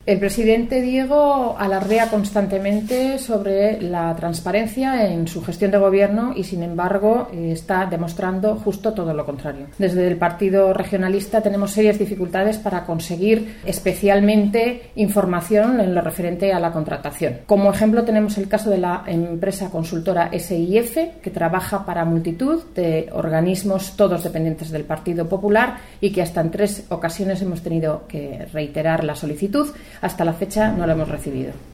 El presidente Diego alardea constantemente sobre la transparencia en su gestión de gobierno y, sin embargo, está demostrando justo todo lo contrario. Desde el Partido Regionalista tenemos serias dificultades para conseguir especialmente información en lo referente a la contratación. Como ejemplo tenemos el caso de la empresa consultora SIF, que trabaja para multitud de organismos, todos dependientes del Partido Popular, y que hasta en 3 ocasiones hemos tenido que reiterar la solicitud. Hasta la fecha no lo hemos recibido.